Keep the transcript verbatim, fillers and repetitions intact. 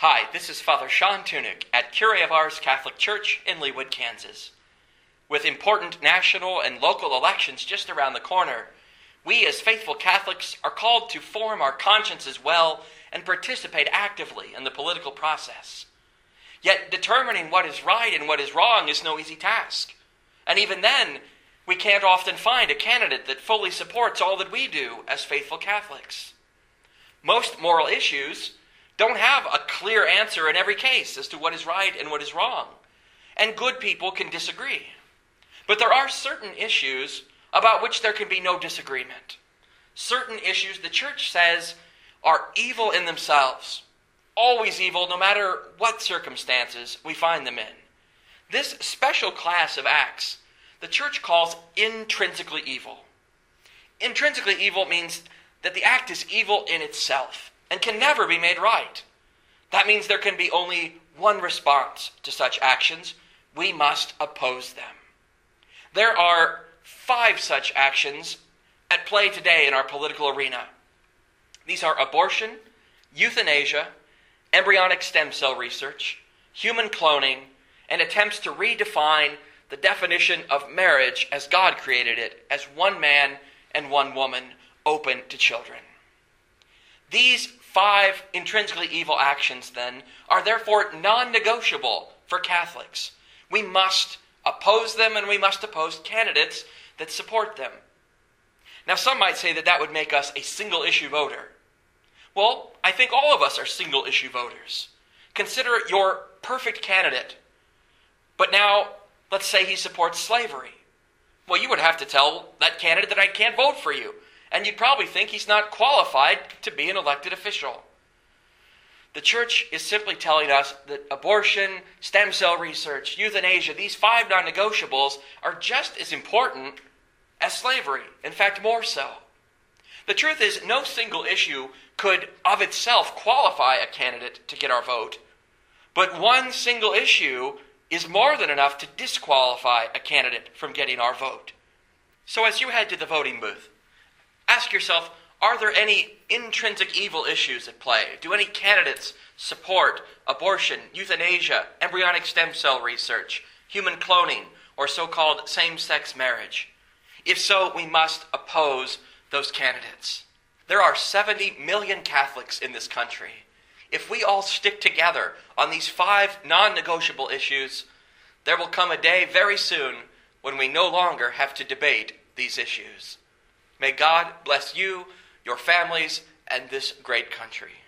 Hi, this is Father Sean Tunick at Curé of Ars Catholic Church in Leawood, Kansas. With important national and local elections just around the corner, we as faithful Catholics are called to form our consciences well and participate actively in the political process. Yet determining what is right and what is wrong is no easy task. And even then, we can't often find a candidate that fully supports all that we do as faithful Catholics. Most moral issues don't have a clear answer in every case as to what is right and what is wrong. And good people can disagree. But there are certain issues about which there can be no disagreement. Certain issues the Church says are evil in themselves. Always evil, no matter what circumstances we find them in. This special class of acts the Church calls intrinsically evil. Intrinsically evil means that the act is evil in itself and can never be made right. That means there can be only one response to such actions. We must oppose them. There are five such actions at play today in our political arena. These are abortion, euthanasia, embryonic stem cell research, human cloning, and attempts to redefine the definition of marriage as God created it, as one man and one woman open to children. These five intrinsically evil actions, then, are therefore non-negotiable for Catholics. We must oppose them, and we must oppose candidates that support them. Now, some might say that that would make us a single-issue voter. Well, I think all of us are single-issue voters. Consider your perfect candidate. But now, let's say he supports slavery. Well, you would have to tell that candidate that I can't vote for you. And you'd probably think he's not qualified to be an elected official. The Church is simply telling us that abortion, stem cell research, euthanasia, these five non-negotiables are just as important as slavery. In fact, more so. The truth is, no single issue could of itself qualify a candidate to get our vote. But one single issue is more than enough to disqualify a candidate from getting our vote. So as you head to the voting booth, ask yourself, are there any intrinsic evil issues at play? Do any candidates support abortion, euthanasia, embryonic stem cell research, human cloning, or so-called same-sex marriage? If so, we must oppose those candidates. There are seventy million Catholics in this country. If we all stick together on these five non-negotiable issues, there will come a day very soon when we no longer have to debate these issues. May God bless you, your families, and this great country.